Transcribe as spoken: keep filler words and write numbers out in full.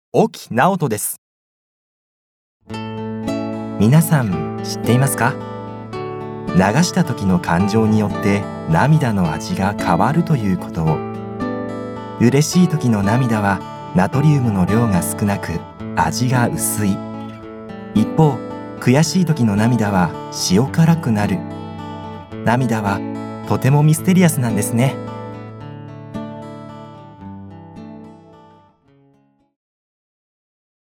沖直人です。皆さん知っていますか？流した時の感情によって涙の味が変わるということを。嬉しい時の涙はナトリウムの量が少なく味が薄い。一方、悔しい時の涙は塩辛くなる。涙はとてもミステリアスなんですね。